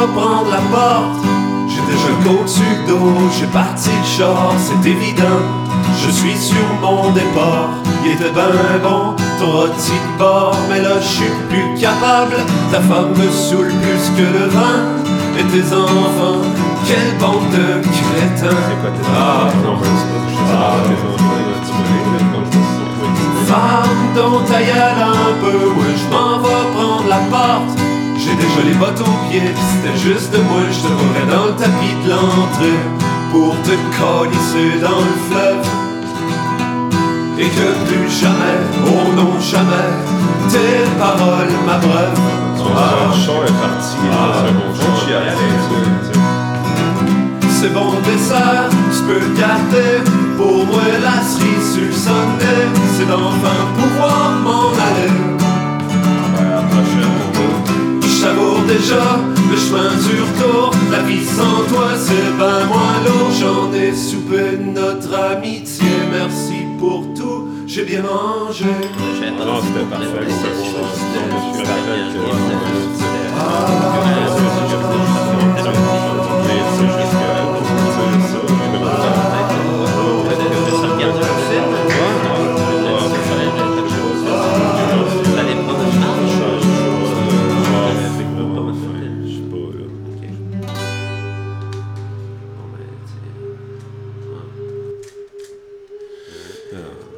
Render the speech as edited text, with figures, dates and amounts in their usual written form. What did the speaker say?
va prendre la porte. J'ai déjà le côte d'eau, j'ai parti le char, c'est évident. Je suis sur mon départ, il était ben bon, ton rôti de bord. Mais là je suis plus capable, ta femme me saoule plus que le vin. Et tes enfants, quelle bande de crétins. C'est quoi tes enfants? Non, mais c'est pas que je sais pas tes enfants, tu me dis, comme ça, femme dont ta gueule un peu, ouais je m'en vais prendre la porte. J'ai déjà les bottes aux pieds, pis c'était juste de moi, je te verrais dans le tapis de l'entrée pour te calisser dans le fleuve. Et que plus jamais, oh non jamais, tes paroles m'abreuvent. Son char est parti, c'est bon char, j'y allais, c'est bon dessert, tu peux le garder. Pour moi la cerise sur le Sunday, c'est d'enfin pouvoir m'en aller. À la prochaine. Je savoure déjà le chemin du retour. La vie sans toi c'est ben moins lourd. J'en ai soupé de notre amitié. Merci pour tout, j'ai bien mangé. Non, c'était parfait. Je me rappelle que